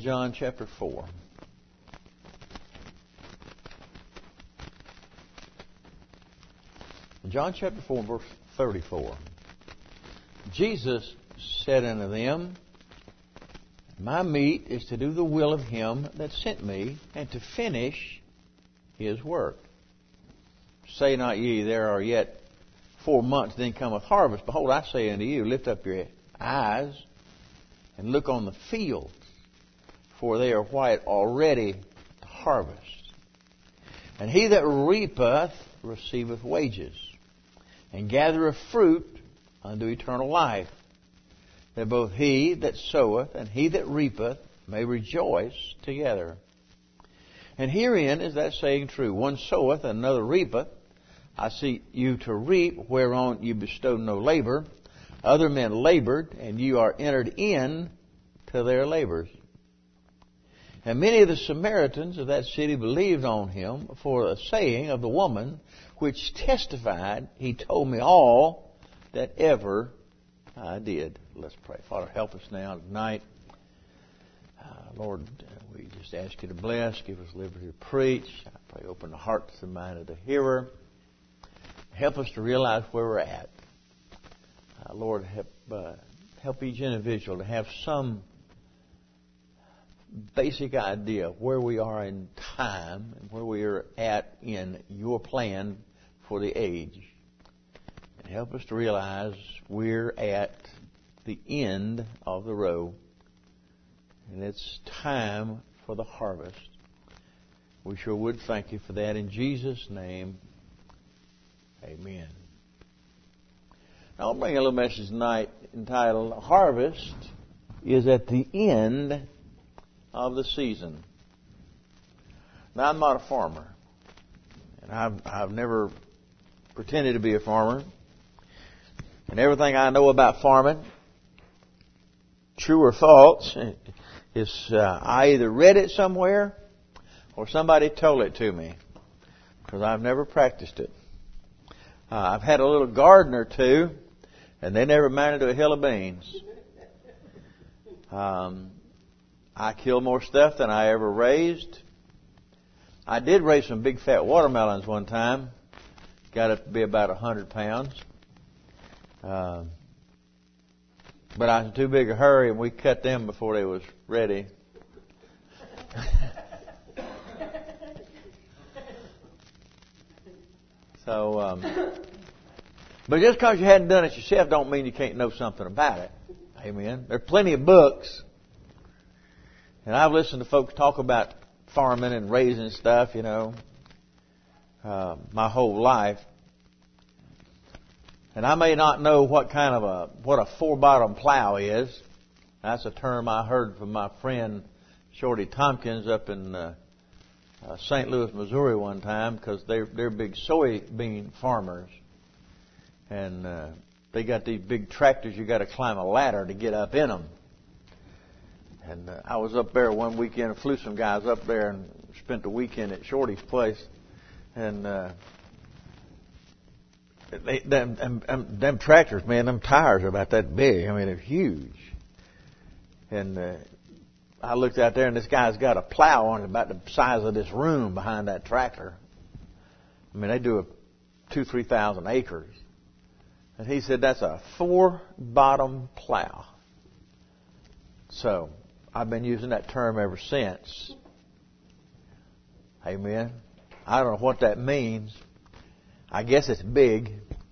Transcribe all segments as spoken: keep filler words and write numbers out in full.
John chapter four. John chapter four, verse thirty-four. Jesus said unto them, My meat is to do the will of him that sent me, and to finish his work. Say not ye, there are yet four months, then cometh harvest. Behold, I say unto you, lift up your eyes, and look on the fields, for they are white already to harvest. And he that reapeth receiveth wages, and gathereth fruit unto eternal life, that both he that soweth and he that reapeth may rejoice together. And herein is that saying true, one soweth and another reapeth. I seek you to reap whereon you bestowed no labor. Other men labored, and you are entered in to their labors. And many of the Samaritans of that city believed on him for a saying of the woman, which testified, He told me all that ever I did. Let's pray. Father, help us now tonight. Uh, Lord, we just ask you to bless, give us liberty to preach. I pray open the heart to the mind of the hearer. Help us to realize where we're at. Uh, Lord, help, uh, help each individual to have some basic idea of where we are in time and where we are at in your plan for the age. And help us to realize we're at the end of the row, and it's time for the harvest. We sure would thank you for that in Jesus' name. Amen. Now, I'll bring a little message tonight entitled, Harvest is at the End of the Season. Now, I'm not a farmer, and I've, I've never pretended to be a farmer. And everything I know about farming, true or false, is uh, I either read it somewhere or somebody told it to me, because I've never practiced it. Uh, I've had a little garden or two, and they never amounted to a hill of beans. Um, I kill more stuff than I ever raised. I did raise some big fat watermelons one time. Got it to be about a hundred pounds. Uh, but I was in too big a hurry, and we cut them before they was ready. So, um, but just because you hadn't done it yourself don't mean you can't know something about it. Amen. There are plenty of books, and I've listened to folks talk about farming and raising stuff, you know, uh, my whole life. And I may not know what kind of a, what a four-bottom plow is. That's a term I heard from my friend Shorty Tompkins up in uh, uh, Saint Louis, Missouri one time, because they're, they're big soybean farmers. And uh, they got these big tractors, you got to climb a ladder to get up in them. And uh, I was up there one weekend and flew some guys up there and spent the weekend at Shorty's place. And uh, They, them, them, them tractors, man, them tires are about that big. I mean, they're huge. And uh, I looked out there, and this guy's got a plow on it about the size of this room behind that tractor. I mean, they do a two, three thousand acres. And he said that's a four-bottom plow. So I've been using that term ever since. Amen. I don't know what that means. I guess it's big.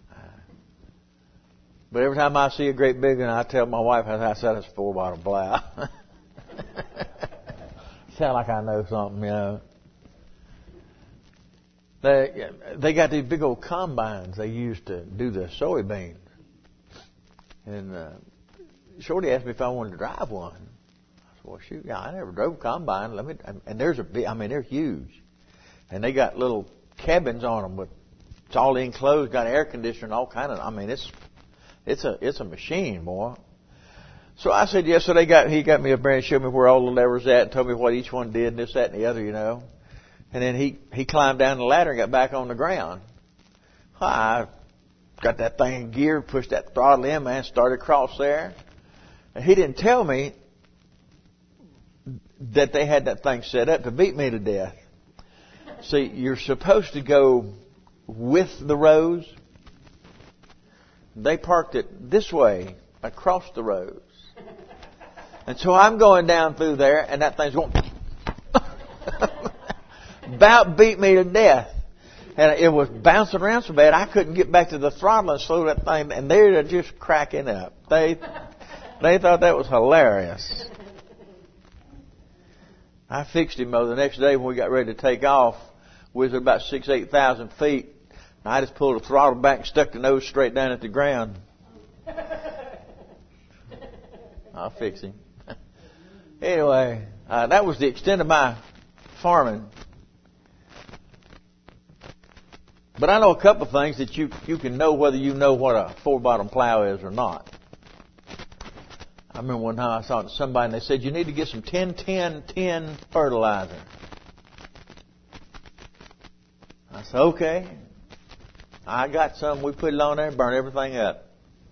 But every time I see a great big one, I tell my wife, I said it's a four-bottom plow. Sound like I know something, you know. They, they got these big old combines they use to do the soybeans. And uh, Shorty asked me if I wanted to drive one. I said, well, shoot, yeah, I never drove a combine. Let me. And there's a big, I mean, they're huge. And they got little cabins on them with, it's all enclosed, got air conditioning, all kind of. I mean, it's it's a it's a machine, boy. So I said yes. So they got he got me up there and showed me where all the levers at, and told me what each one did, and this, that, and the other, you know. And then he he climbed down the ladder and got back on the ground. I got that thing in gear, pushed that throttle in, man, started across there. And he didn't tell me that they had that thing set up to beat me to death. See, you're supposed to go with the rows. They parked it this way, across the rows. And so I'm going down through there, and that thing's going about beat me to death. And it was bouncing around so bad I couldn't get back to the throttle and slow that thing. And they were just cracking up. They they thought that was hilarious. I fixed him though the next day when we got ready to take off. We was at about six, eight thousand feet. And I just pulled the throttle back and stuck the nose straight down at the ground. I'll fix him. Anyway, uh, that was the extent of my farming. But I know a couple of things that you you can know whether you know what a four-bottom plow is or not. I remember one time I saw somebody and they said, you need to get some ten ten ten fertilizer. I said, okay. I got some. We put it on there and burn everything up.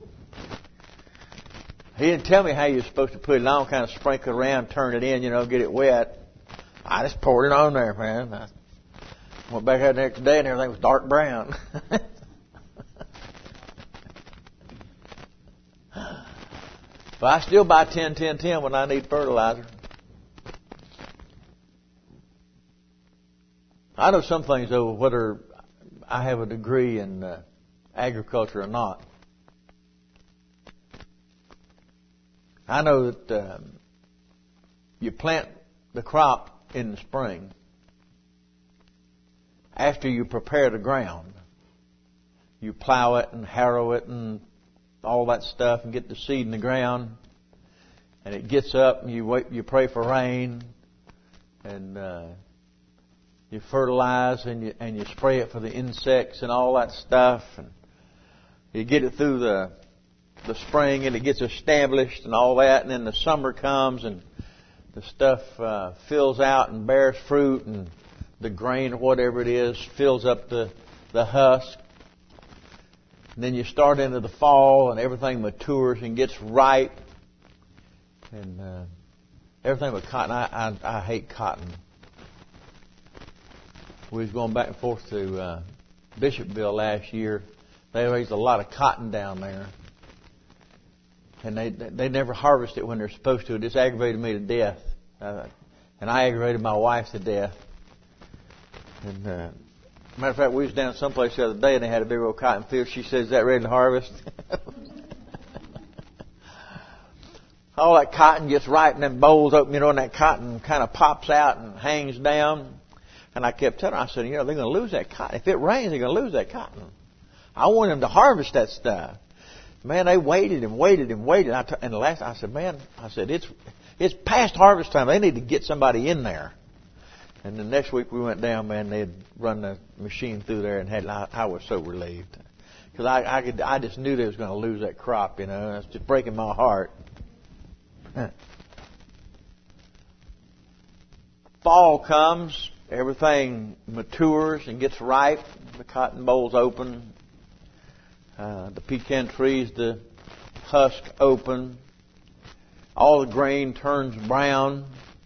He didn't tell me how you're supposed to put it on, kind of sprinkle it around, turn it in, you know, get it wet. I just poured it on there, man. I went back out the next day and everything was dark brown. But I still buy ten ten ten when I need fertilizer. I know some things, though, whether I have a degree in uh, agriculture or not. I know that um, you plant the crop in the spring after you prepare the ground. You plow it and harrow it and all that stuff and get the seed in the ground. And it gets up and you wait, you pray for rain and uh, you fertilize and you, and you spray it for the insects and all that stuff. And you get it through the the spring and it gets established and all that, and then the summer comes and the stuff uh, fills out and bears fruit, and the grain or whatever it is fills up the, the husk. And then you start into the fall and everything matures and gets ripe. And uh, everything but cotton. I, I, I hate cotton. We was going back and forth to uh, Bishopville last year. They raised a lot of cotton down there. And they they never harvest it when they're supposed to. It just aggravated me to death. Uh, and I aggravated my wife to death. And uh, matter of fact, we was down someplace the other day and they had a big old cotton field. She says, is that ready to harvest? All that cotton gets ripe and then bowls open, you know, and that cotton kind of pops out and hangs down. And I kept telling her, I said, you know, they're going to lose that cotton. If it rains, they're going to lose that cotton. I want them to harvest that stuff. Man, they waited and waited and waited. I t- and the last, I said, man, I said, it's it's past harvest time. They need to get somebody in there. And the next week we went down, man, they had run the machine through there and had. I, I was so relieved because I I, could, I just knew they was going to lose that crop. You know, it's just breaking my heart. Fall comes, everything matures and gets ripe. The cotton bolls open. Uh, the pecan trees, the husk open. All the grain turns brown.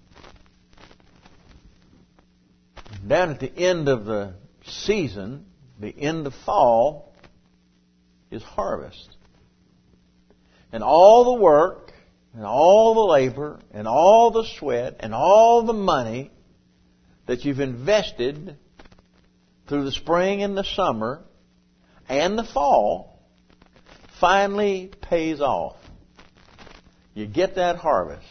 Down at the end of the season, the end of fall, is harvest. And all the work, and all the labor, and all the sweat, and all the money that you've invested through the spring and the summer and the fall finally pays off. You get that harvest.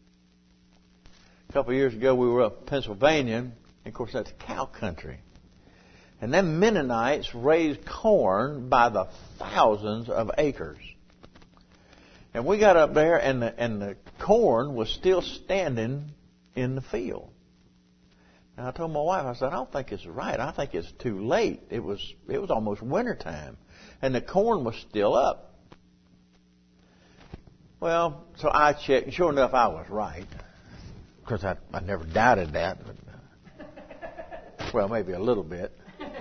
A couple of years ago, we were up in Pennsylvania, and of course that's cow country. And them Mennonites raised corn by the thousands of acres. And we got up there, and the, and the corn was still standing in the field. And I told my wife, I said, I don't think it's right. I think it's too late. It was it was almost wintertime. And the corn was still up. Well, so I checked, and sure enough, I was right. Of course, I, I never doubted that. But, well, maybe a little bit.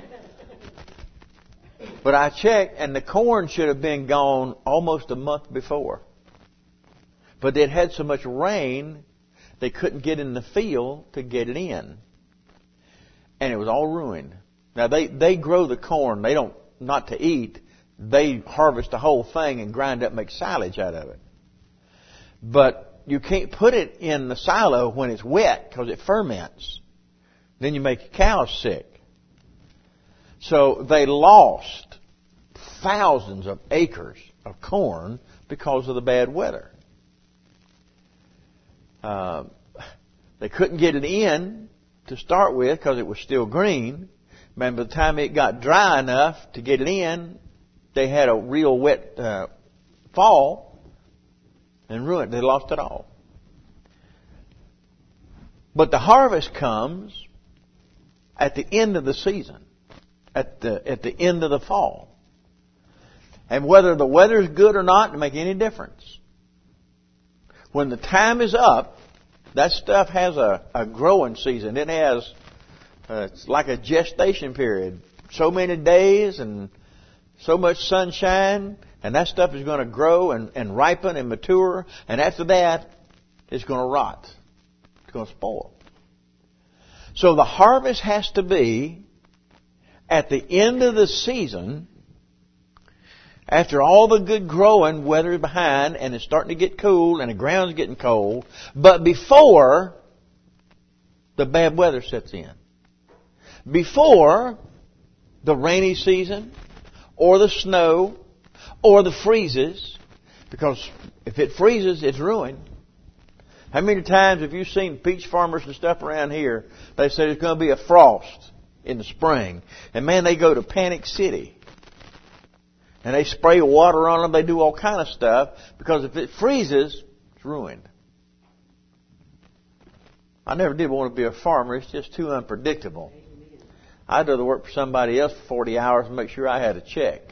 But I checked, and the corn should have been gone almost a month before. But it had so much rain they couldn't get in the field to get it in. And it was all ruined. Now, they, they grow the corn. They don't, not to eat. They harvest the whole thing and grind up and make silage out of it. But you can't put it in the silo when it's wet because it ferments. Then you make cows sick. So they lost thousands of acres of corn because of the bad weather. Uh, they couldn't get it in to start with because it was still green. And by the time it got dry enough to get it in, they had a real wet uh, fall and ruined. They lost it all. But the harvest comes at the end of the season, at the at the end of the fall. And whether the weather is good or not, doesn't make any difference. When the time is up, that stuff has a, a growing season. It has, uh, it's like a gestation period. So many days and so much sunshine, and that stuff is going to grow and, and ripen and mature. And after that, it's going to rot. It's going to spoil. So the harvest has to be at the end of the season, after all the good growing, weather is behind, and it's starting to get cool, and the ground's getting cold, but before the bad weather sets in. Before the rainy season, or the snow, or the freezes, because if it freezes, it's ruined. How many times have you seen peach farmers and stuff around here? They say there's going to be a frost in the spring. And man, they go to Panic City. And they spray water on them. They do all kind of stuff. Because if it freezes, it's ruined. I never did want to be a farmer. It's just too unpredictable. I'd rather work for somebody else for forty hours and make sure I had a check.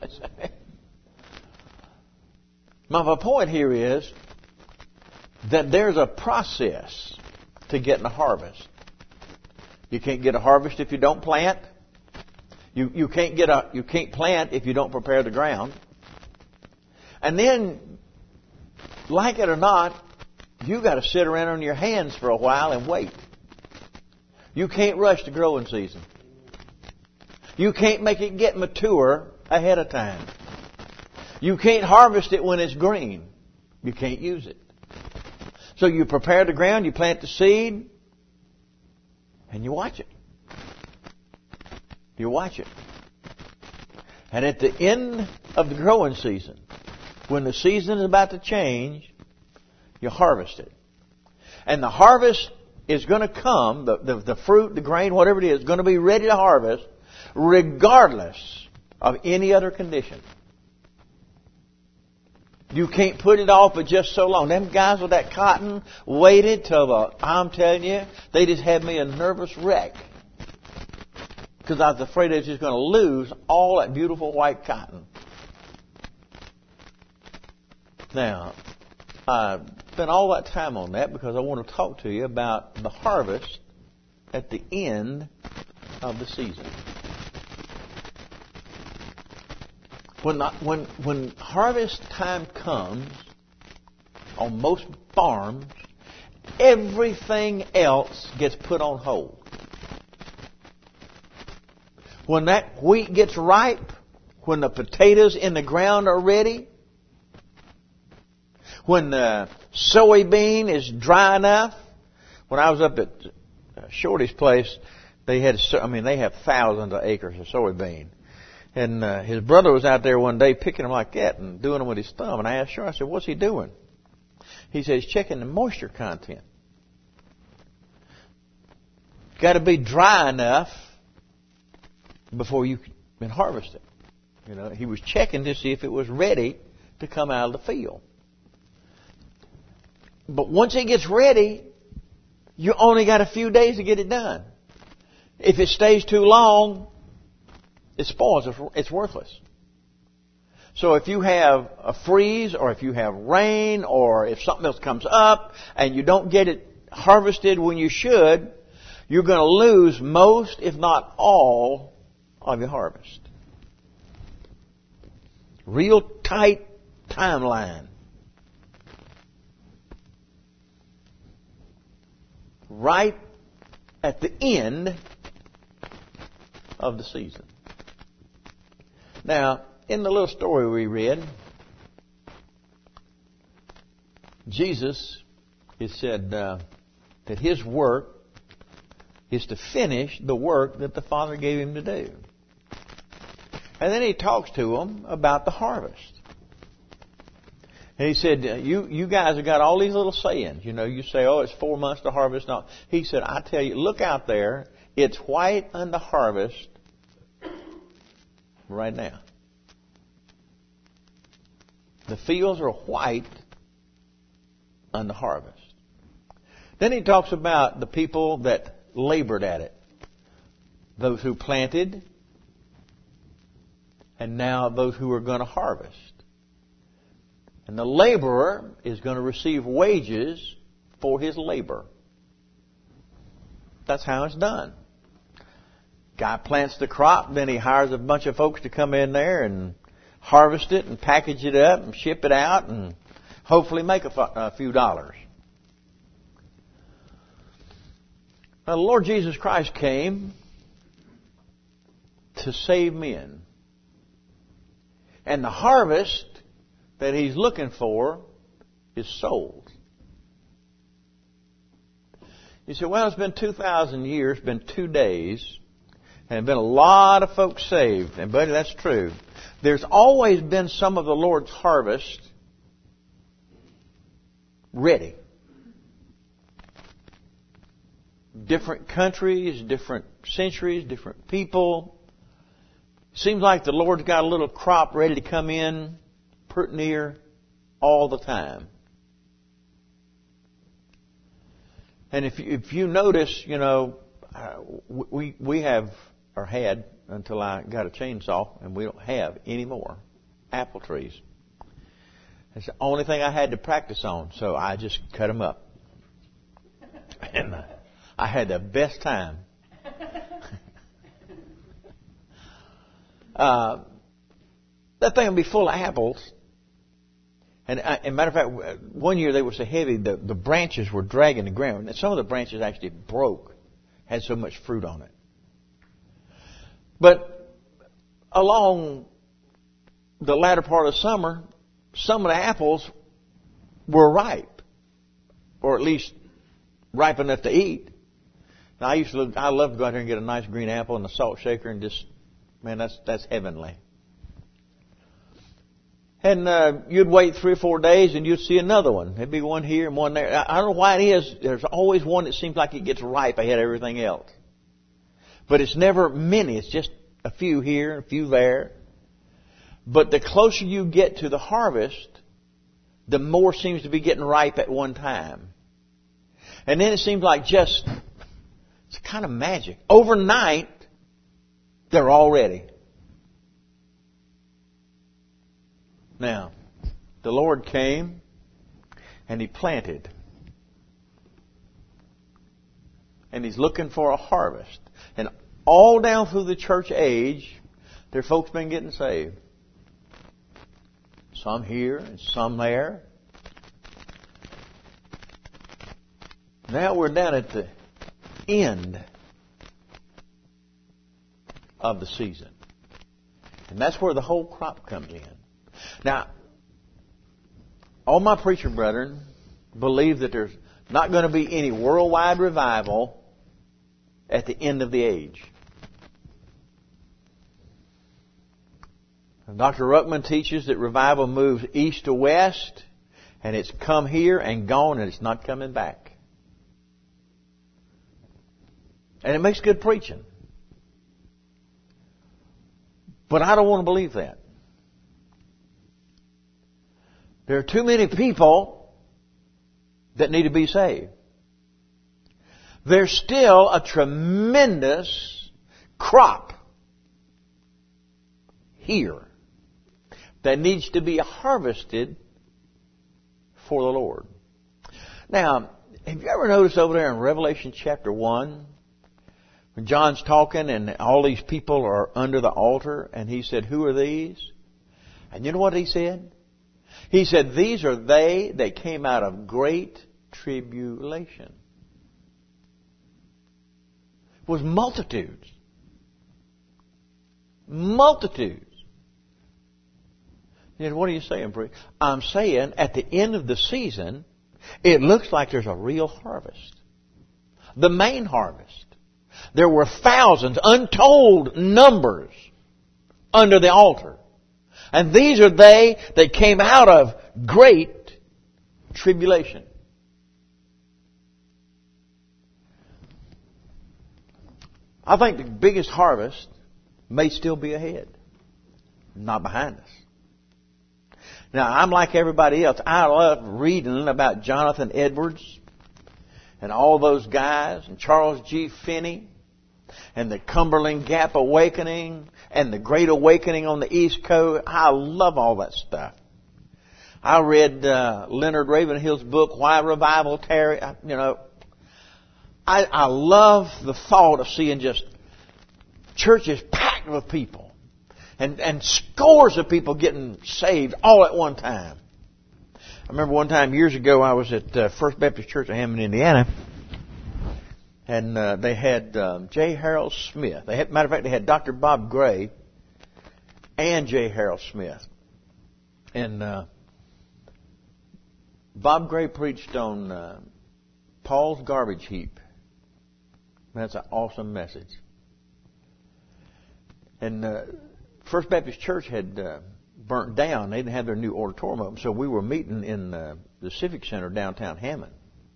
My point here is that there's a process to getting a harvest. You can't get a harvest if you don't plant. You you can't get a you can't plant if you don't prepare the ground. And then, like it or not, you got to sit around on your hands for a while and wait. You can't rush the growing season. You can't make it get mature ahead of time. You can't harvest it when it's green. You can't use it. So you prepare the ground, you plant the seed, and you watch it. You watch it. And at the end of the growing season, when the season is about to change, you harvest it. And the harvest is going to come, the, the, the fruit, the grain, whatever it is, is going to be ready to harvest regardless of any other condition. You can't put it off for just so long. Them guys with that cotton waited till the, I'm telling you, they just had me a nervous wreck. Because I was afraid they was just going to lose all that beautiful white cotton. Now, I spent all that time on that because I want to talk to you about the harvest at the end of the season. When, the, when, when harvest time comes, on most farms, everything else gets put on hold. When that wheat gets ripe, when the potatoes in the ground are ready, when the soybean is dry enough. When I was up at Shorty's place, they had, I mean, they have thousands of acres of soybean. And uh, his brother was out there one day picking them like that and doing them with his thumb. And I asked Shorty, I said, what's he doing? He said, he's checking the moisture content. Got to be dry enough before you can harvest it. You know, he was checking to see if it was ready to come out of the field. But once it gets ready, you only got a few days to get it done. If it stays too long, it spoils. It's worthless. So if you have a freeze, or if you have rain, or if something else comes up and you don't get it harvested when you should, you're going to lose most, if not all, of your harvest. Real tight timeline. right at the end of the season. Now, in the little story we read, Jesus, it said uh, that His work is to finish the work that the Father gave Him to do. And then He talks to them about the harvest. And He said, you, you guys have got all these little sayings. You know, you say, oh, it's four months to harvest. No. He said, I tell you, look out there. It's white unto harvest right now. The fields are white unto harvest. Then He talks about the people that labored at it. Those who planted, and now those who are going to harvest. And the laborer is going to receive wages for his labor. That's how it's done. Guy plants the crop, then he hires a bunch of folks to come in there and harvest it and package it up and ship it out and hopefully make a, a few dollars. Now, the Lord Jesus Christ came to save men. And the harvest that He's looking for is souls. You say, well, it's been two thousand years, been two days, and been a lot of folks saved. And buddy, that's true. There's always been some of the Lord's harvest ready. Different countries, different centuries, different people. Seems like the Lord's got a little crop ready to come in pretty near all the time. And if you, if you notice, you know, uh, we we have or had until I got a chainsaw, and we don't have any more apple trees. It's the only thing I had to practice on, so I just cut them up. And uh, I had the best time. uh, that thing would be full of apples. And as a matter of fact, one year they were so heavy, the, the branches were dragging the ground. And some of the branches actually broke, had so much fruit on it. But along the latter part of summer, some of the apples were ripe, or at least ripe enough to eat. Now, I used to, look, I love to go out here and get a nice green apple and a salt shaker and just, man, that's that's heavenly. And uh, you'd wait three or four days and you'd see another one. There'd be one here and one there. I don't know why it is. There's always one that seems like it gets ripe ahead of everything else. But it's never many. It's just a few here, a few there. But the closer you get to the harvest, the more seems to be getting ripe at one time. And then it seems like just, it's kind of magic. Overnight, they're all ready. Now, the Lord came and He planted. And He's looking for a harvest. And all down through the church age, there are folks been getting saved. Some here and some there. Now we're down at the end of the season. And that's where the whole crop comes in. Now, all my preacher brethren believe that there's not going to be any worldwide revival at the end of the age. And Doctor Ruckman teaches that revival moves east to west, and it's come here and gone, and it's not coming back. And it makes good preaching. But I don't want to believe that. There are too many people that need to be saved. There's still a tremendous crop here that needs to be harvested for the Lord. Now, have you ever noticed over there in Revelation chapter one, when John's talking and all these people are under the altar, and he said, "Who are these?" And you know what he said? He said, "These are they that came out of great tribulation." was multitudes. Multitudes. You know, what are you saying, Bree? I'm saying at the end of the season, it looks like there's a real harvest. The main harvest. There were thousands, untold numbers under the altar. And these are they that came out of great tribulation. I think the biggest harvest may still be ahead, not behind us. Now, I'm like everybody else. I love reading about Jonathan Edwards and all those guys, and Charles G. Finney, and the Cumberland Gap Awakening, and the Great Awakening on the East Coast. I love all that stuff. I read uh, Leonard Ravenhill's book, Why Revival Tarry. You know, I, I love the thought of seeing just churches packed with people, and and scores of people getting saved all at one time. I remember one time years ago I was at uh, First Baptist Church in Hammond, Indiana, and uh, they had um, J. Harold Smith. They had, matter of fact, they had Doctor Bob Gray and J. Harold Smith. And uh, Bob Gray preached on uh, Paul's garbage heap. That's an awesome message. And uh, First Baptist Church had uh, burnt down. They didn't have their new auditorium open, so we were meeting in uh, the Civic Center downtown Hammond.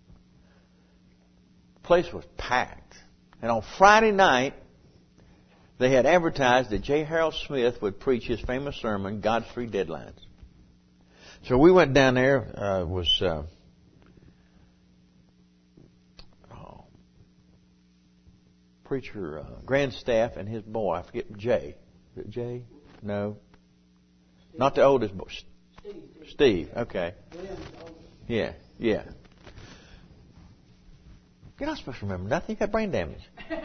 The place was packed. And on Friday night, they had advertised that J. Harold Smith would preach his famous sermon, God's Three Deadlines. So we went down there. Uh, was uh, oh, preacher uh, Grandstaff and his boy. I forget Jay. Is it Jay? No. Not the oldest boy. Steve. Steve. Okay. Yeah. Yeah. You're not supposed to remember nothing. You've got brain damage.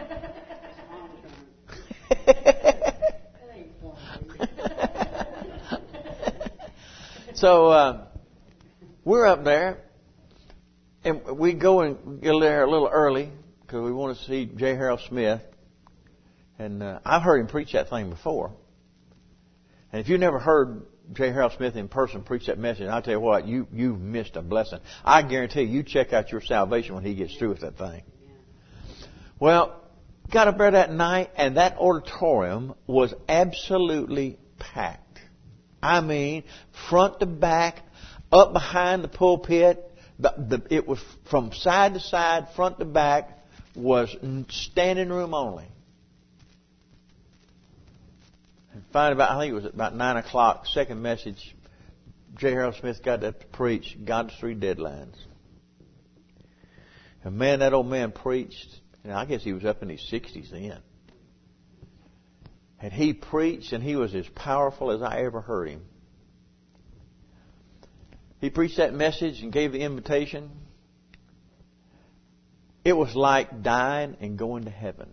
So uh, we're up there, and we go and get there a little early because we want to see J. Harold Smith. And uh, I've heard him preach that thing before. And if you've never heard J. Harold Smith in person preach that message, I'll tell you what, you, you've missed a blessing. I guarantee you, you check out your salvation when he gets through with that thing. Well, got up there that night, and that auditorium was absolutely packed. I mean, front to back, up behind the pulpit. The, the, it was from side to side, front to back, was standing room only. And finally, about, I think it was about nine o'clock, second message, J. Harold Smith got up to preach God's Three Deadlines. And man, that old man preached, and I guess he was up in his sixties then. And he preached, and he was as powerful as I ever heard him. He preached that message and gave the invitation. It was like dying and going to heaven.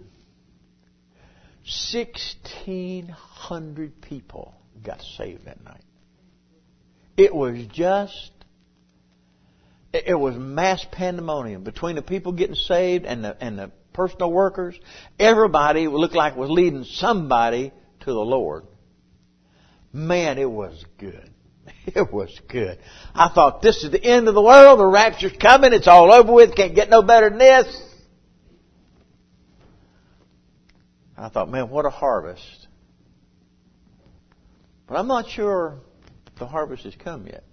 Sixteen hundred people got saved that night. It was just, it was mass pandemonium between the people getting saved and the and the personal workers. Everybody looked like was leading somebody to the Lord. Man, it was good. It was good. I thought, this is the end of the world. The rapture's coming. It's all over with. Can't get no better than this. I thought, man, what a harvest. But I'm not sure the harvest has come yet.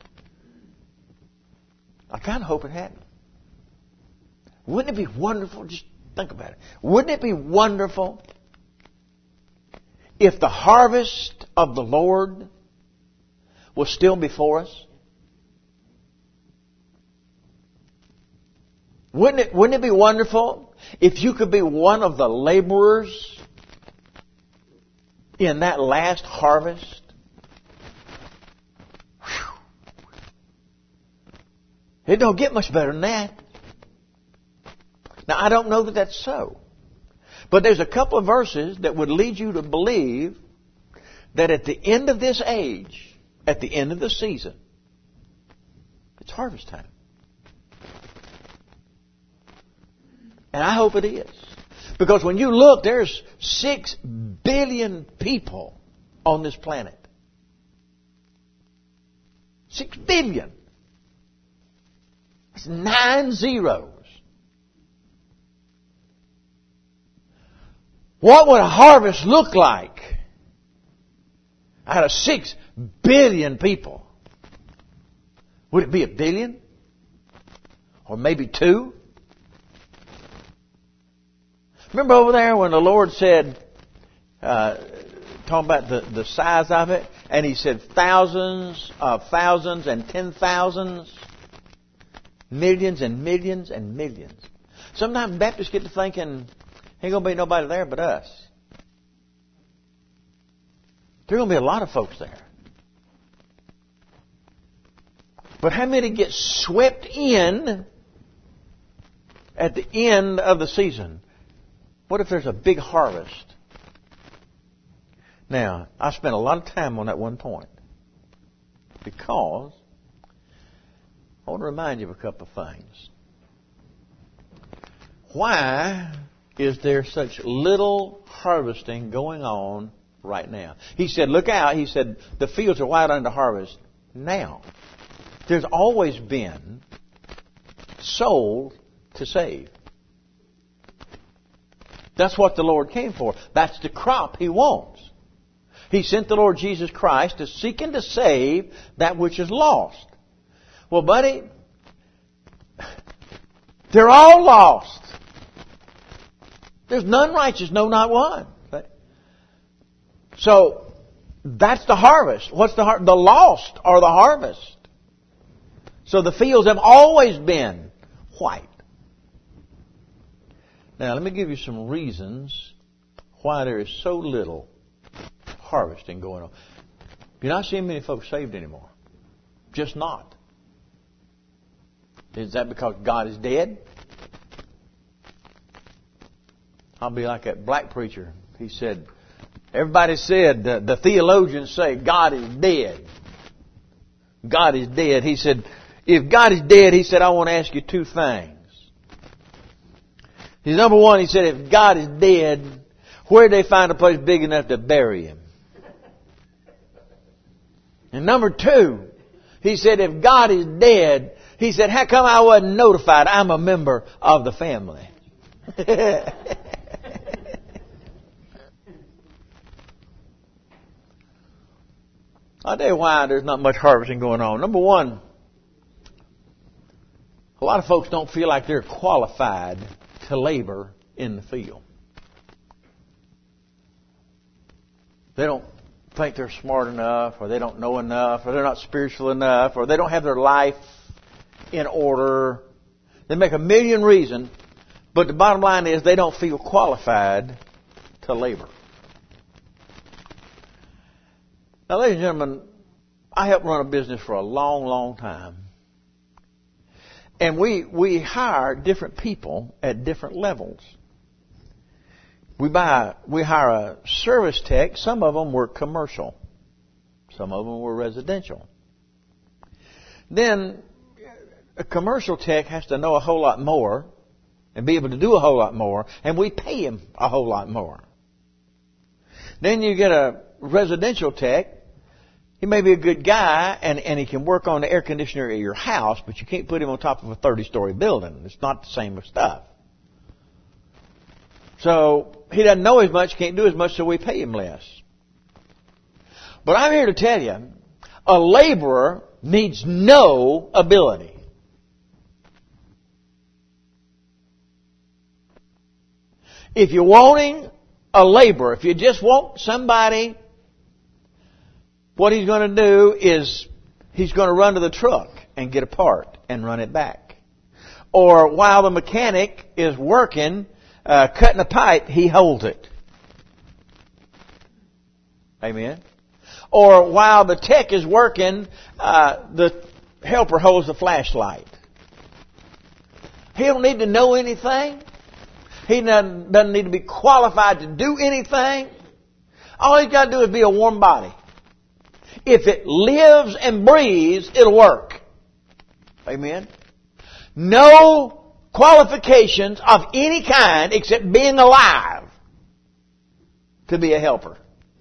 I kind of hope it hadn't. Wouldn't it be wonderful? Just think about it. Wouldn't it be wonderful if the harvest of the Lord was still before us? Wouldn't it, wouldn't it be wonderful if you could be one of the laborers in that last harvest? Whew. It don't get much better than that. Now, I don't know that that's so. But there's a couple of verses that would lead you to believe that at the end of this age, at the end of the season, it's harvest time. And I hope it is. Because when you look, there's six billion people on this planet. Six billion. That's nine zeros. What would a harvest look like out of six billion people? Would it be a billion? Or maybe two? Remember over there when the Lord said, uh, talking about the, the size of it, and He said thousands of thousands and ten thousands, millions and millions and millions. Sometimes Baptists get to thinking, ain't going to be nobody there but us. There are going to be a lot of folks there. But how many get swept in at the end of the season? What if there's a big harvest? Now, I spent a lot of time on that one point because I want to remind you of a couple of things. Why is there such little harvesting going on right now? He said, look out. He said, the fields are wide unto harvest now. There's always been souls to save. That's what the Lord came for. That's the crop He wants. He sent the Lord Jesus Christ to seek and to save that which is lost. Well, buddy, they're all lost. There's none righteous, no, not one. So, that's the harvest. What's the harvest? The lost are the harvest. So the fields have always been white. Now, let me give you some reasons why there is so little harvesting going on. You're not seeing many folks saved anymore. Just not. Is that because God is dead? I'll be like that black preacher. He said, everybody said, the, the theologians say God is dead. God is dead. He said, if God is dead, he said, I want to ask you two things. His number one, he said, if God is dead, where did they find a place big enough to bury Him? And number two, he said, if God is dead, he said, how come I wasn't notified? I'm a member of the family. I'll tell you why there's not much harvesting going on. Number one, a lot of folks don't feel like they're qualified to labor in the field. They don't think they're smart enough, or they don't know enough, or they're not spiritual enough, or they don't have their life in order. They make a million reasons, but the bottom line is they don't feel qualified to labor. Now, ladies and gentlemen, I helped run a business for a long, long time. And we, we hire different people at different levels. We buy, we hire a service tech. Some of them were commercial. Some of them were residential. Then a commercial tech has to know a whole lot more and be able to do a whole lot more, and we pay him a whole lot more. Then you get a residential tech. He may be a good guy, and, and he can work on the air conditioner at your house, but you can't put him on top of a thirty-story building. It's not the same stuff. So he doesn't know as much, can't do as much, so we pay him less. But I'm here to tell you, a laborer needs no ability. If you're wanting a laborer, if you just want somebody, what he's going to do is he's going to run to the truck and get a part and run it back. Or while the mechanic is working, uh, cutting a pipe, he holds it. Amen. Or while the tech is working, uh, the helper holds the flashlight. He don't need to know anything. He doesn't, doesn't need to be qualified to do anything. All he's got to do is be a warm body. If it lives and breathes, it'll work. Amen. No qualifications of any kind except being alive to be a helper.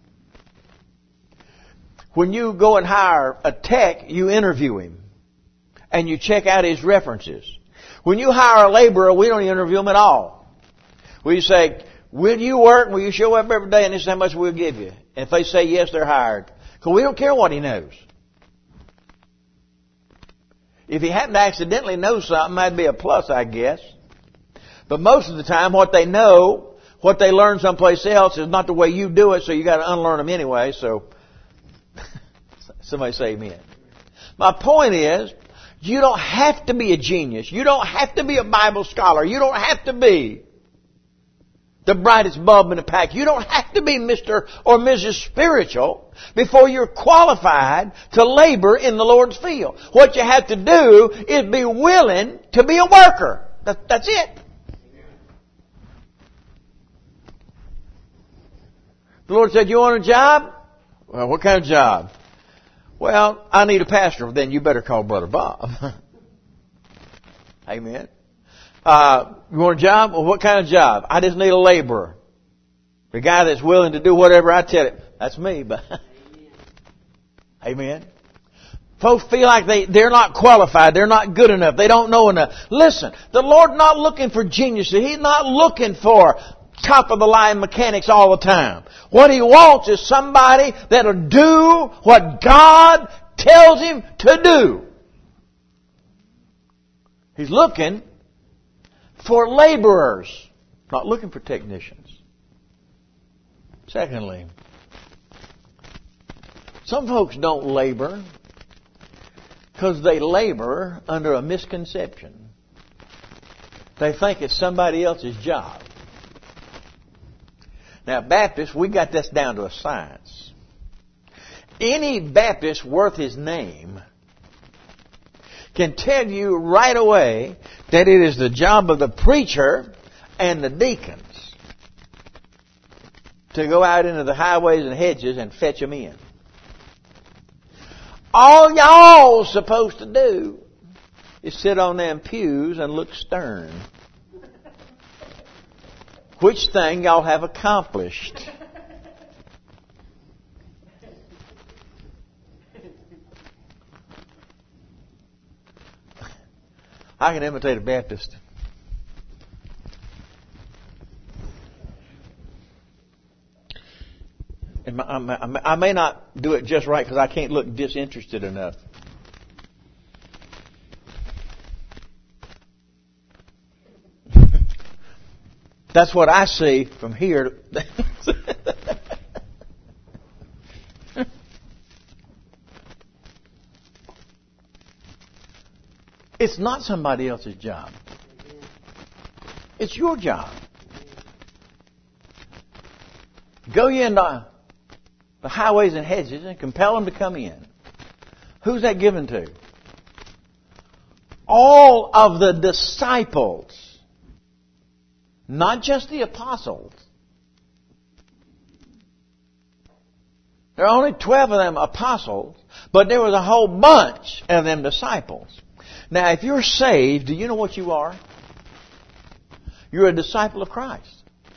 When you go and hire a tech, you interview him. And you check out his references. When you hire a laborer, we don't interview him at all. We say, will you work? Will you show up every day? And this is how much we'll give you. And if they say yes, they're hired. Because we don't care what he knows. If he happened to accidentally know something, that'd be a plus, I guess. But most of the time, what they know, what they learn someplace else, is not the way you do it, so you got to unlearn them anyway. So, somebody say amen. My point is, you don't have to be a genius. You don't have to be a Bible scholar. You don't have to be the brightest bulb in the pack. You don't have to be Mister or Missus Spiritual before you're qualified to labor in the Lord's field. What you have to do is be willing to be a worker. That, that's it. The Lord said, you want a job? Well, what kind of job? Well, I need a pastor. Then you better call Brother Bob. Amen. Uh, you want a job? Well, what kind of job? I just need a laborer. The guy that's willing to do whatever I tell him. That's me. But Amen. Folks feel like they, they're not qualified. They're not good enough. They don't know enough. Listen, the Lord's not looking for geniuses. He's not looking for top of the line mechanics all the time. What He wants is somebody that'll do what God tells him to do. He's looking for laborers, not looking for technicians. Secondly, some folks don't labor because they labor under a misconception. They think it's somebody else's job. Now, Baptists, we got this down to a science. Any Baptist worth his name can tell you right away that it is the job of the preacher and the deacons to go out into the highways and hedges and fetch them in. All y'all's supposed to do is sit on them pews and look stern. Which thing y'all have accomplished? I can imitate a Baptist. And I may not do it just right because I can't look disinterested enough. That's what I see from here. It's not somebody else's job. It's your job. Go ye into the highways and hedges and compel them to come in. Who's that given to? All of the disciples. Not just the apostles. There are only twelve of them apostles, but there was a whole bunch of them disciples. Now, if you're saved, do you know what you are? You're a disciple of Christ.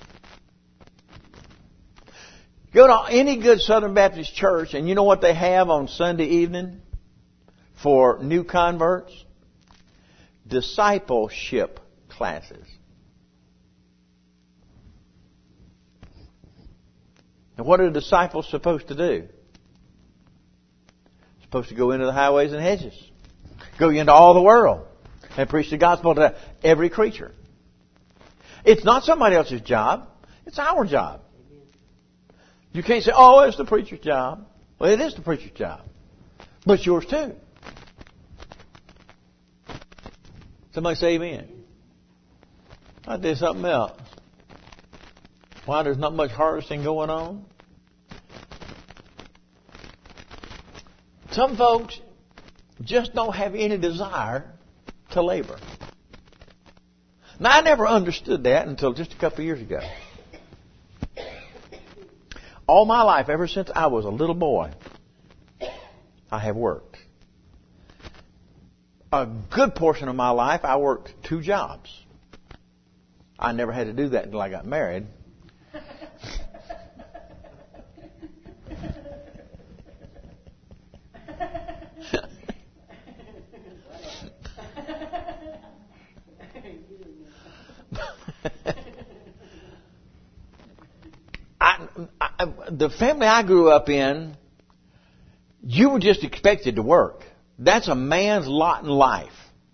Go to any good Southern Baptist church, and you know what they have on Sunday evening for new converts? Discipleship classes. And what are the disciples supposed to do? Supposed to go into the highways and hedges. Go into all the world and preach the gospel to every creature. It's not somebody else's job. It's our job. You can't say, oh, it's the preacher's job. Well, it is the preacher's job. But it's yours too. Somebody say amen. I did something else. Why there's not much harvesting going on? Some folks just don't have any desire to labor. Now, I never understood that until just a couple of years ago. All my life, ever since I was a little boy, I have worked. A good portion of my life, I worked two jobs. I never had to do that until I got married. I, I, the family I grew up in, you were just expected to work. That's a man's lot in life.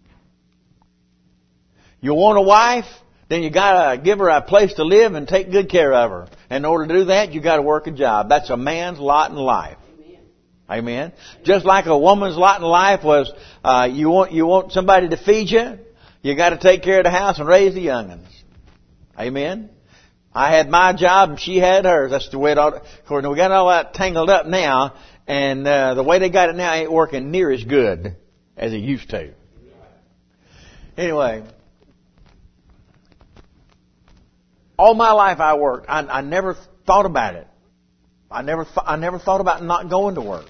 You want a wife? Then you gotta give her a place to live and take good care of her. And in order to do that, you gotta work a job. That's a man's lot in life. Amen. Amen. Just like a woman's lot in life was, uh, you want you want somebody to feed you, you gotta take care of the house and raise the young'uns. Amen. I had my job and she had hers. That's the way it ought. Of course, we got all that tangled up now, and uh, the way they got it now ain't working near as good as it used to. Anyway. All my life I worked. I, I never thought about it. I never, th- I never thought about not going to work.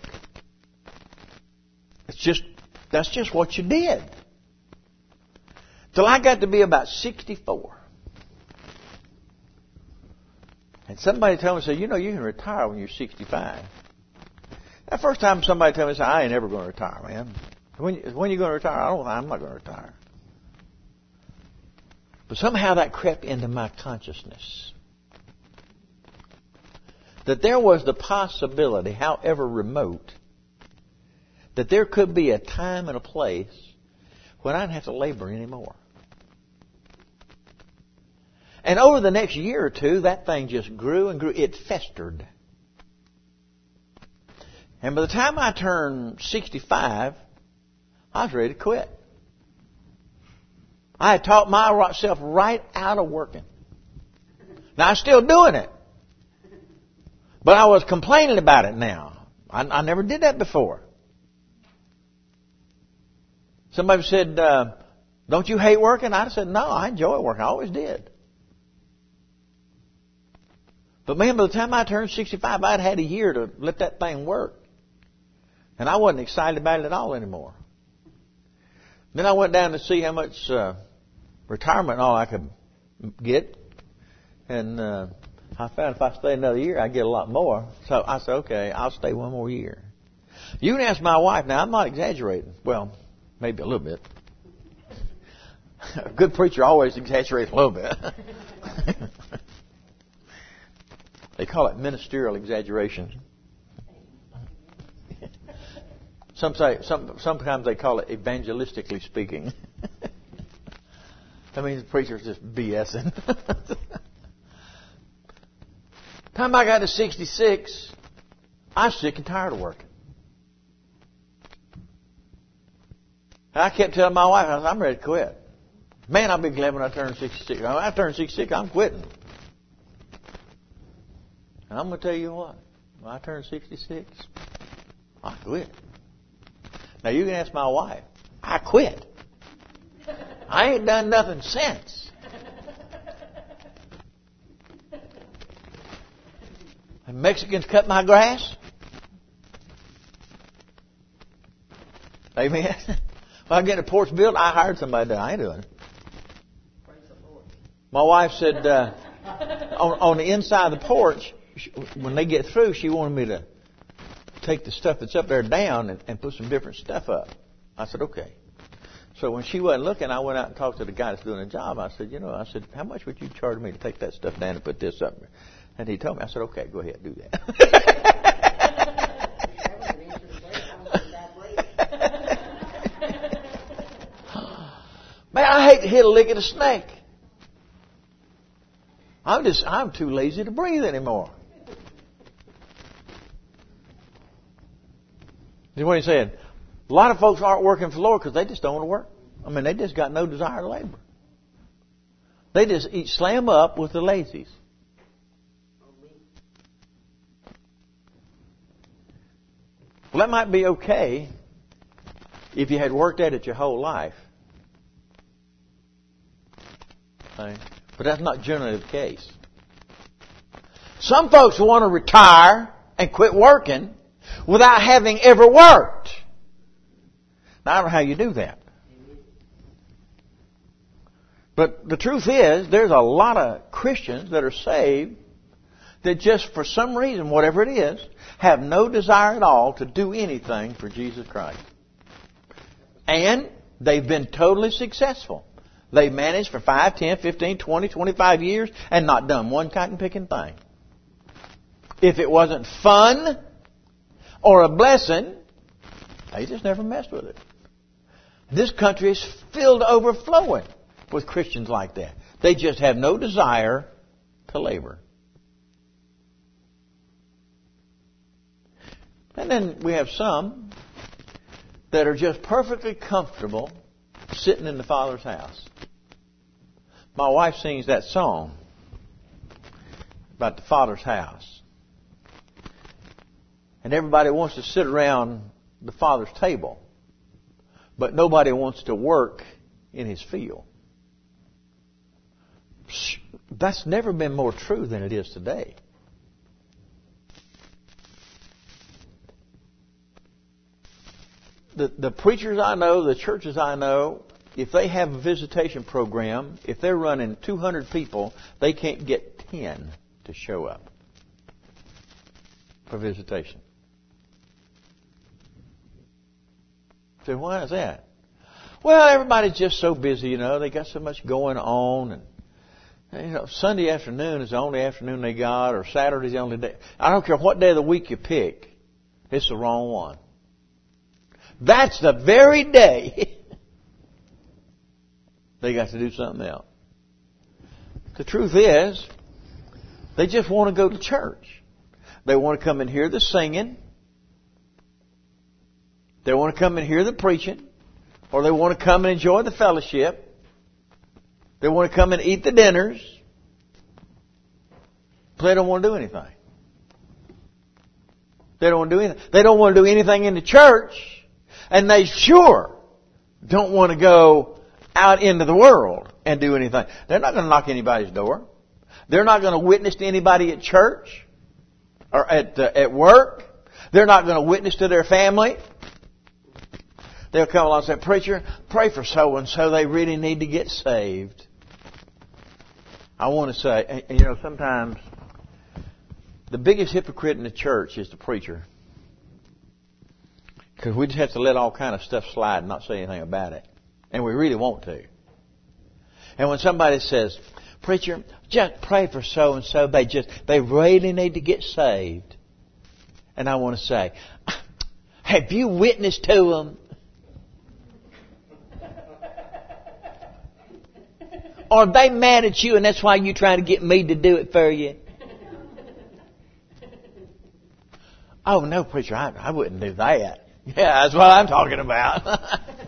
It's just, that's just what you did. Till I got to be about sixty-four. And somebody told me, said, you know, you can retire when you're sixty-five. That first time somebody told me, said, I ain't ever going to retire, man. When, when are you going to retire? I don't, I'm not going to retire. But somehow that crept into my consciousness. That there was the possibility, however remote, that there could be a time and a place when I didn't have to labor anymore. And over the next year or two, that thing just grew and grew. It festered. And by the time I turned sixty-five, I was ready to quit. I had taught myself right out of working. Now, I'm still doing it. But I was complaining about it now. I, I never did that before. Somebody said, uh, don't you hate working? I said, no, I enjoy working. I always did. But man, by the time I turned sixty-five, I'd had a year to let that thing work. And I wasn't excited about it at all anymore. Then I went down to see how much uh, retirement and all I could get. And uh, I found if I stay another year, I'd get a lot more. So I said, okay, I'll stay one more year. You can ask my wife. Now, I'm not exaggerating. Well, maybe a little bit. A good preacher always exaggerates a little bit. They call it ministerial exaggeration. Some say, some, sometimes they call it evangelistically speaking. That means the preacher's just BSing. Time I got to sixty-six, I was sick and tired of working. And I kept telling my wife, I was, I'm ready to quit. Man, I'll be glad when I turn sixty-six. When I turn sixty-six, I'm quitting. And I'm going to tell you what. When I turn sixty-six, I quit. Now, you can ask my wife. I quit. I ain't done nothing since. And Mexicans cut my grass. Amen. When I get a porch built, I hired somebody to do it. I ain't doing it. My wife said, uh, on, on the inside of the porch, when they get through, she wanted me to take the stuff that's up there down and, and put some different stuff up. I said, okay. So when she wasn't looking, I went out and talked to the guy that's doing the job. I said, you know, I said, how much would you charge me to take that stuff down and put this up there? And he told me. I said, okay, go ahead, do that. Man, I hate to hit a lick at a snake. I'm just, I'm too lazy to breathe anymore. What he's saying, a lot of folks aren't working for the Lord because they just don't want to work. I mean, they just got no desire to labor. They just eat slam up with the lazies. Well, that might be okay if you had worked at it your whole life. Okay. But that's not generally the case. Some folks want to retire and quit working without having ever worked. Now, I don't know how you do that. But the truth is, there's a lot of Christians that are saved that just for some reason, whatever it is, have no desire at all to do anything for Jesus Christ. And they've been totally successful. They've managed for five, ten, fifteen, twenty, twenty-five years and not done one cotton picking thing. If it wasn't fun or a blessing, they just never messed with it. This country is filled to overflowing with Christians like that. They just have no desire to labor. And then we have some that are just perfectly comfortable sitting in the Father's house. My wife sings that song about the Father's house. And everybody wants to sit around the Father's table, but nobody wants to work in His field. That's never been more true than it is today. The, the preachers I know, the churches I know, if they have a visitation program, if they're running two hundred people, they can't get ten to show up for visitation. So why is that? Well, everybody's just so busy, you know. They got so much going on, and you know, Sunday afternoon is the only afternoon they got, or Saturday's the only day. I don't care what day of the week you pick, it's the wrong one. That's the very day they got to do something else. The truth is, they just want to go to church. They want to come and hear the singing. They want to come and hear the preaching. Or they want to come and enjoy the fellowship. They want to come and eat the dinners. But they don't want to do anything. They don't want to do anything. They don't want to do anything in the church. And they sure don't want to go out into the world and do anything. They're not going to knock anybody's door. They're not going to witness to anybody at church or at uh, at work. They're not going to witness to their family. They'll come along and say, "Preacher, pray for so-and-so. They really need to get saved." I want to say, you know, sometimes the biggest hypocrite in the church is the preacher. Because we just have to let all kind of stuff slide and not say anything about it. And we really want to. And when somebody says, "Preacher, just pray for so-and-so. They just, they really need to get saved." And I want to say, "Have you witnessed to them? Or are they mad at you and that's why you're trying to get me to do it for you?" "Oh, no, preacher, I, I wouldn't do that." Yeah, that's what I'm talking about.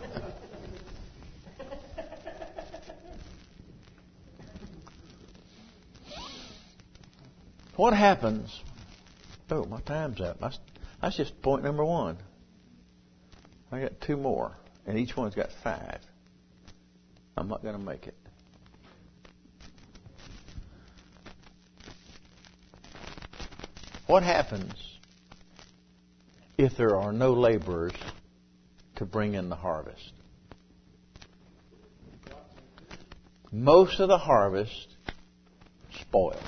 What happens? Oh, my time's up. That's, that's just point number one. I got two more, and each one's got five. I'm not going to make it. What happens if there are no laborers to bring in the harvest? Most of the harvest spoiled.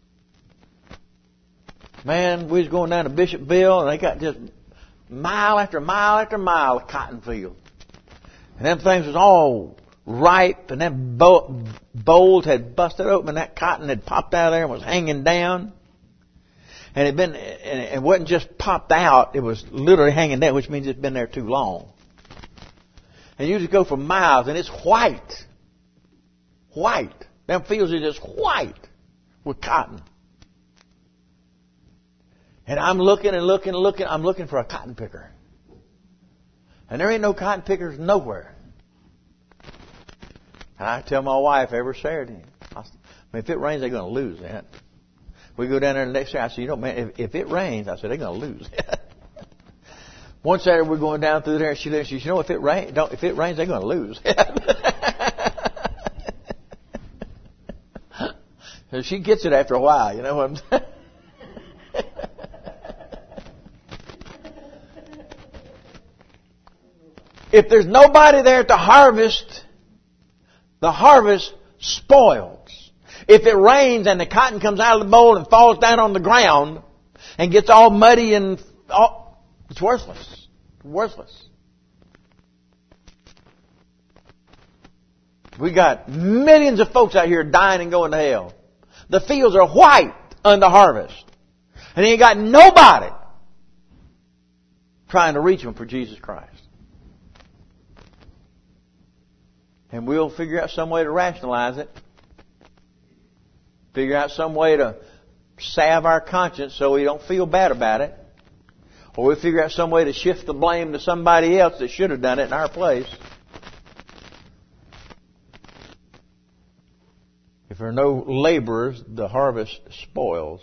Man, we was going down to Bishopville and they got just mile after mile after mile of cotton field. And them things was all ripe and them bowls had busted open and that cotton had popped out of there and was hanging down. And it been, and it wasn't just popped out, it was literally hanging down, which means it's been there too long. And you just go for miles and it's white. White. Them fields are just white with cotton. And I'm looking and looking and looking. I'm looking for a cotton picker. And there ain't no cotton pickers nowhere. And I tell my wife every Saturday, I mean, if it rains, they're going to lose that. We go down there the next day. I said, you know, man, if, if it rains, I said, they're going to lose it. One Saturday we're going down through there, and she says, you know, if it rains, don't, if it rains, they're going to lose. So she gets it after a while. You know what I'm saying? If there's nobody there to harvest, the harvest spoils. If it rains and the cotton comes out of the bowl and falls down on the ground and gets all muddy and all, it's worthless. Worthless. We got millions of folks out here dying and going to hell. The fields are white unto harvest. And you ain't got nobody trying to reach them for Jesus Christ. And we'll figure out some way to rationalize it. Figure out some way to salve our conscience so we don't feel bad about it. Or we'll figure out some way to shift the blame to somebody else that should have done it in our place. If there are no laborers, the harvest spoils.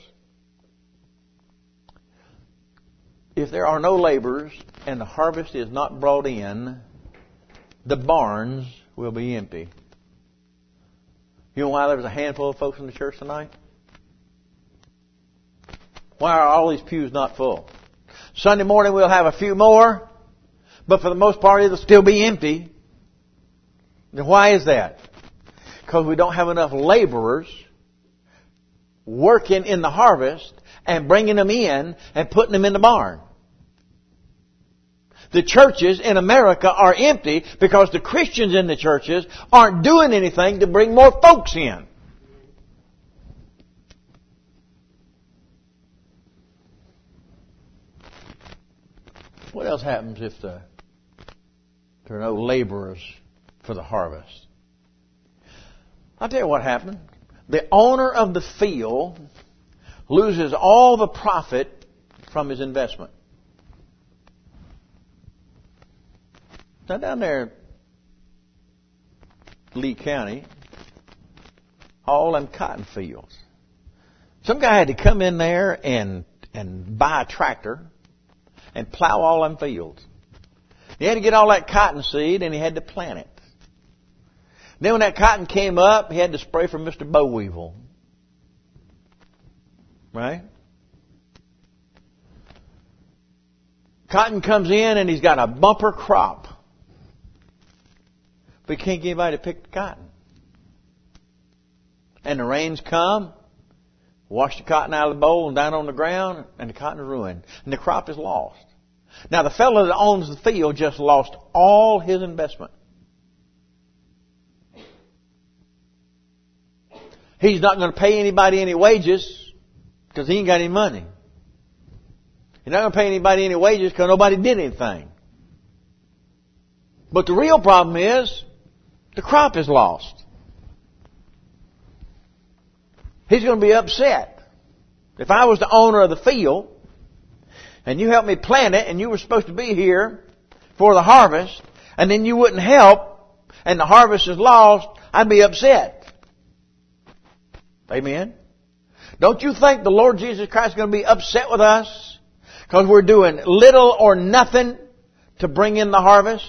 If there are no laborers and the harvest is not brought in, the barns will be empty. You know why there was a handful of folks in the church tonight? Why are all these pews not full? Sunday morning we'll have a few more, but for the most part it'll still be empty. Now why is that? Because we don't have enough laborers working in the harvest and bringing them in and putting them in the barn. The churches in America are empty because the Christians in the churches aren't doing anything to bring more folks in. What else happens if the, there are no laborers for the harvest? I'll tell you what happened. The owner of the field loses all the profit from his investment. Now down there, Lee County, all them cotton fields. Some guy had to come in there and and buy a tractor and plow all them fields. He had to get all that cotton seed and he had to plant it. Then when that cotton came up, he had to spray for Mister Boll Weevil. Right? Cotton comes in and he's got a bumper crop. But he can't get anybody to pick the cotton. And the rains come, wash the cotton out of the bowl and down on the ground, and the cotton is ruined. And the crop is lost. Now the fellow that owns the field just lost all his investment. He's not going to pay anybody any wages because he ain't got any money. He's not going to pay anybody any wages because nobody did anything. But the real problem is the crop is lost. He's going to be upset. If I was the owner of the field and you helped me plant it and you were supposed to be here for the harvest and then you wouldn't help and the harvest is lost, I'd be upset. Amen? Don't you think the Lord Jesus Christ is going to be upset with us because we're doing little or nothing to bring in the harvest?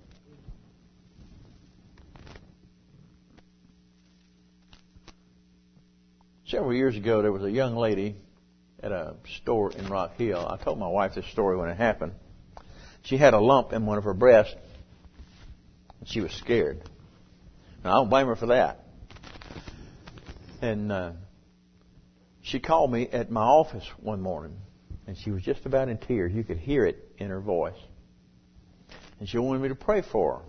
Several years ago, there was a young lady at a store in Rock Hill. I told my wife this story when it happened. She had a lump in one of her breasts, and she was scared. Now, I don't blame her for that. And uh, she called me at my office one morning, and she was just about in tears. You could hear it in her voice. And she wanted me to pray for her.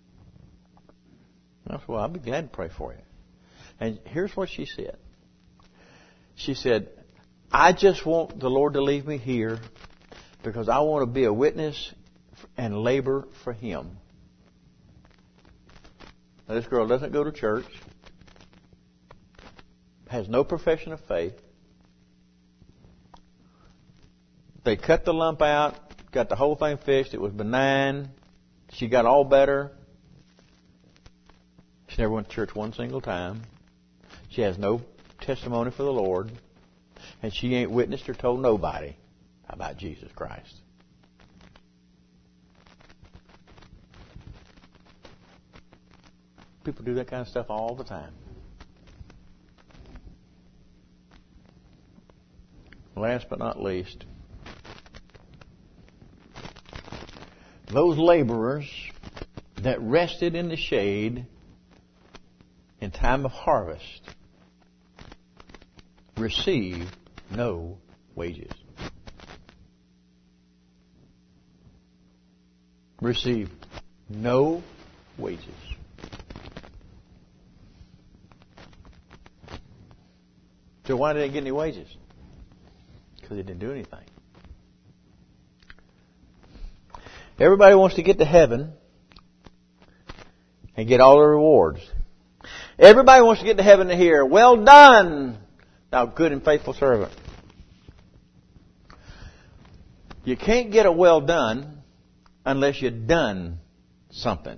I said, well, I'll be glad to pray for you. And here's what she said. She said, I just want the Lord to leave me here because I want to be a witness and labor for Him. Now, this girl doesn't go to church, has no profession of faith. They cut the lump out, got the whole thing fixed. It was benign. She got all better. She never went to church one single time. She has no testimony for the Lord, and she ain't witnessed or told nobody about Jesus Christ. People do that kind of stuff all the time. Last but not least, those laborers that rested in the shade in and time of harvest receive no wages. Receive no wages. So why did they get any wages? Because they didn't do anything. Everybody wants to get to heaven and get all the rewards. Everybody wants to get to heaven to hear, "Well done, thou good and faithful servant." You can't get a well done unless you've done something.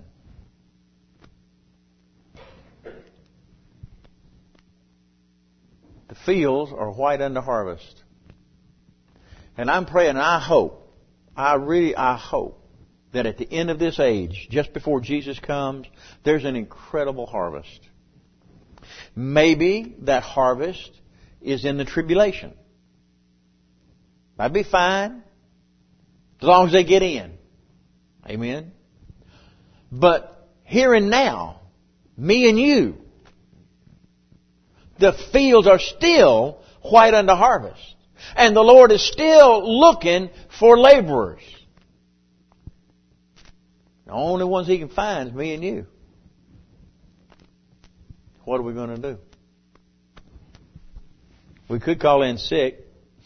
The fields are white unto harvest. And I'm praying, and I hope, I really, I hope, that at the end of this age, just before Jesus comes, there's an incredible harvest. Maybe that harvest is in the tribulation. That'd be fine, as long as they get in. Amen? But here and now, me and you, the fields are still white unto harvest. And the Lord is still looking for laborers. The only ones He can find is me and you. What are we going to do? We could call in sick.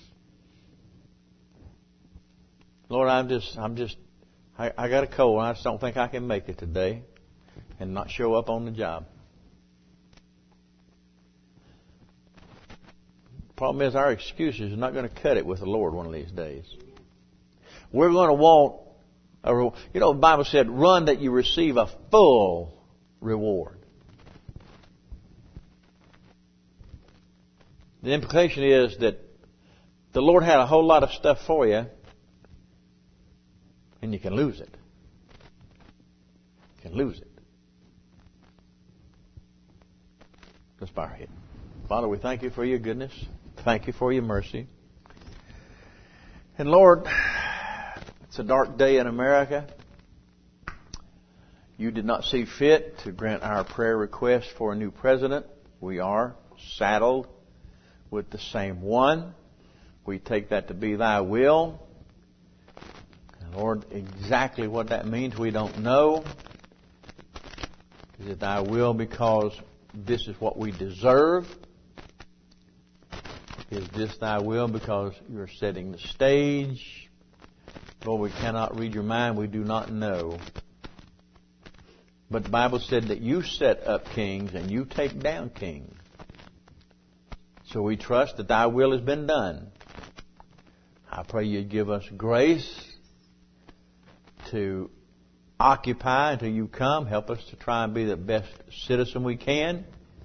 Lord, I'm just, I'm just, I, I got a cold. I just don't think I can make it today, and not show up on the job. Problem is, our excuses are not going to cut it with the Lord one of these days. We're going to want a reward. You know, the Bible said, "Run that you receive a full reward." The implication is that the Lord had a whole lot of stuff for you, and you can lose it. You can lose it. Let's bow our head. Father, we thank You for Your goodness. Thank You for Your mercy. And Lord, it's a dark day in America. You did not see fit to grant our prayer request for a new president. We are saddled with the same one. We take that to be Thy will. And Lord, exactly what that means we don't know. Is it Thy will because this is what we deserve? Is this Thy will because You're setting the stage? Lord, we cannot read Your mind. We do not know. But the Bible said that You set up kings and You take down kings. So we trust that Thy will has been done. I pray You'd give us grace to occupy until You come. Help us to try and be the best citizen we can.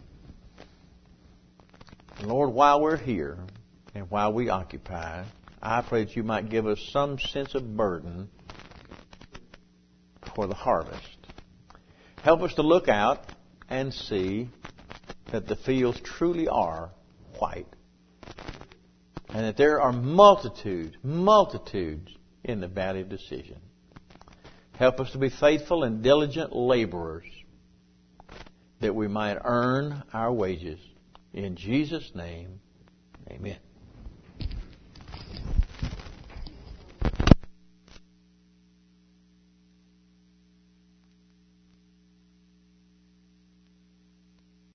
And Lord, while we're here and while we occupy, I pray that You might give us some sense of burden for the harvest. Help us to look out and see that the fields truly are white. And that there are multitudes, multitudes in the valley of decision. Help us to be faithful and diligent laborers that we might earn our wages. In Jesus' name, amen.